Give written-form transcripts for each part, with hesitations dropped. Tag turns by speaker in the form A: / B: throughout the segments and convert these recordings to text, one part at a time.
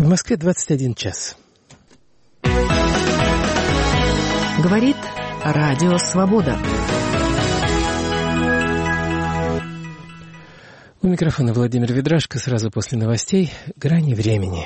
A: В Москве 21 час.
B: Говорит Радио Свобода.
A: У микрофона Владимир Ведрашко. Сразу после новостей «Грани времени».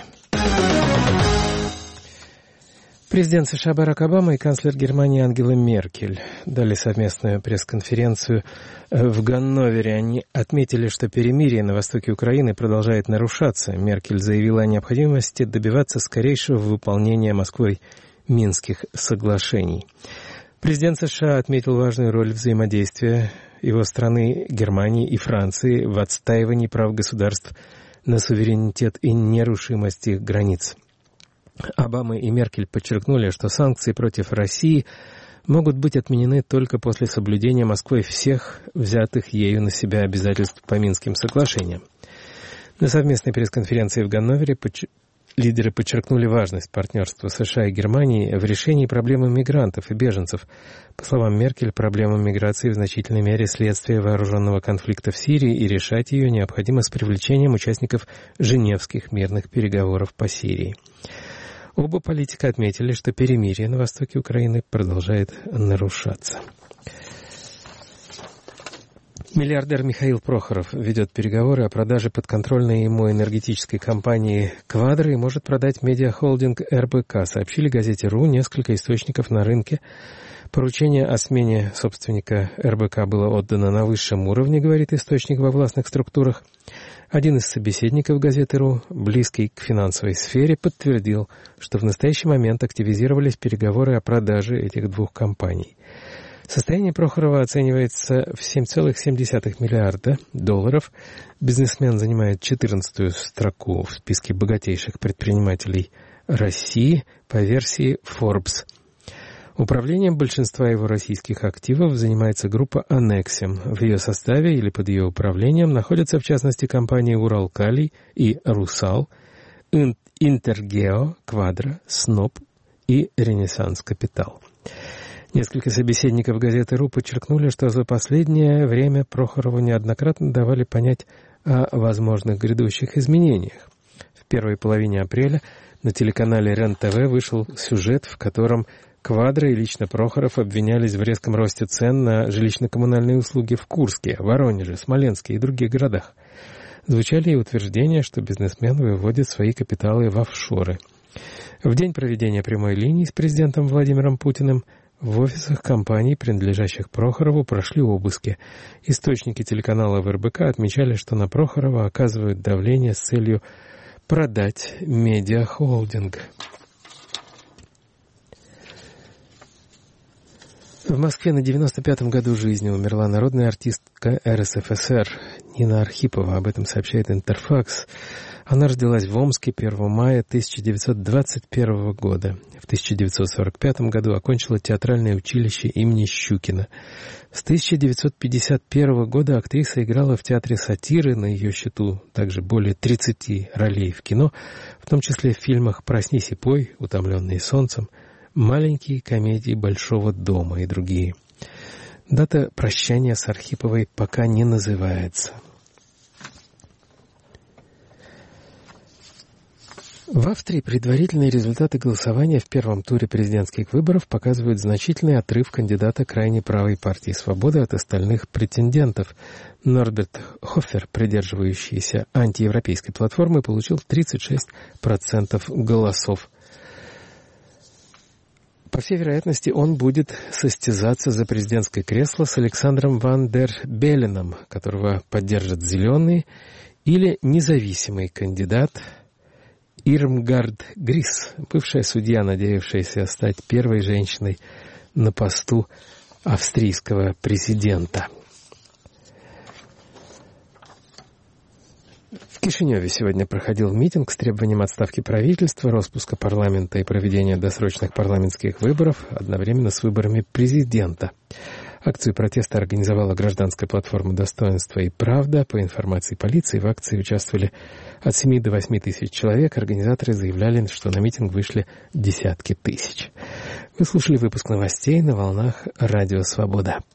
A: Президент США Барак Обама и канцлер Германии Ангела Меркель дали совместную пресс-конференцию в Ганновере. Они отметили, что перемирие на востоке Украины продолжает нарушаться. Меркель заявила о необходимости добиваться скорейшего выполнения Москвой Минских соглашений. Президент США отметил важную роль взаимодействия его страны, Германии и Франции в отстаивании прав государств на суверенитет и нерушимость их границ. Обама и Меркель подчеркнули, что санкции против России могут быть отменены только после соблюдения Москвой всех взятых ею на себя обязательств по Минским соглашениям. На совместной пресс-конференции в Ганновере лидеры подчеркнули важность партнерства США и Германии в решении проблемы мигрантов и беженцев. По словам Меркель, проблема миграции в значительной мере следствие вооруженного конфликта в Сирии, и решать ее необходимо с привлечением участников Женевских мирных переговоров по Сирии. Оба политика отметили, что перемирие на востоке Украины продолжает нарушаться. Миллиардер Михаил Прохоров ведет переговоры о продаже подконтрольной ему энергетической компании «Квадро» и может продать медиахолдинг РБК, сообщили газете «РУ» несколько источников на рынке. Поручение о смене собственника РБК было отдано на высшем уровне, говорит источник во властных структурах. Один из собеседников газеты «РУ», близкий к финансовой сфере, подтвердил, что в настоящий момент активизировались переговоры о продаже этих двух компаний. Состояние Прохорова оценивается в $7,7 миллиарда. Бизнесмен занимает 14-ю строку в списке богатейших предпринимателей России по версии Forbes. Управлением большинства его российских активов занимается группа «Аннексим». В ее составе или под ее управлением находятся, в частности, компании «Уралкалий» и «Русал», «Интергео», «Квадро», «Сноб» и «Ренессанс Капитал». Несколько собеседников газеты «РУ» подчеркнули, что за последнее время Прохорову неоднократно давали понять о возможных грядущих изменениях. В первой половине апреля на телеканале РЕН-ТВ вышел сюжет, в котором «Квадро» и лично Прохоров обвинялись в резком росте цен на жилищно-коммунальные услуги в Курске, Воронеже, Смоленске и других городах. Звучали и утверждения, что бизнесмен выводит свои капиталы в офшоры. В день проведения прямой линии с президентом Владимиром Путиным в офисах компаний, принадлежащих Прохорову, прошли обыски. Источники телеканала в РБК отмечали, что на Прохорова оказывают давление с целью продать медиахолдинг. В Москве на 95-м году жизни умерла народная артистка РСФСР Нина Архипова. Об этом сообщает Интерфакс. Она родилась в Омске 1 мая 1921 года. В 1945 году окончила театральное училище имени Щукина. С 1951 года актриса играла в театре сатиры, на ее счету также более 30 ролей в кино, в том числе в фильмах «Проснись и пой», «Утомленные солнцем», «Маленькие комедии Большого дома» и другие. Дата прощания с Архиповой пока не называется. В Австрии предварительные результаты голосования в первом туре президентских выборов показывают значительный отрыв кандидата крайне правой партии «Свобода» от остальных претендентов. Норберт Хофер, придерживающийся антиевропейской платформы, получил 36% голосов. По всей вероятности, он будет состязаться за президентское кресло с Александром ван дер Белленом, которого поддержат «Зеленые», или независимый кандидат Ирмгард Грис, бывшая судья, надеявшаяся стать первой женщиной на посту австрийского президента. В Кишиневе сегодня проходил митинг с требованием отставки правительства, распуска парламента и проведения досрочных парламентских выборов одновременно с выборами президента. Акцию протеста организовала гражданская платформа «Достоинство и правда». По информации полиции, в акции участвовали от 7 до 8 тысяч человек. Организаторы заявляли, что на митинг вышли десятки тысяч. Вы слушали выпуск новостей на волнах Радио Свобода.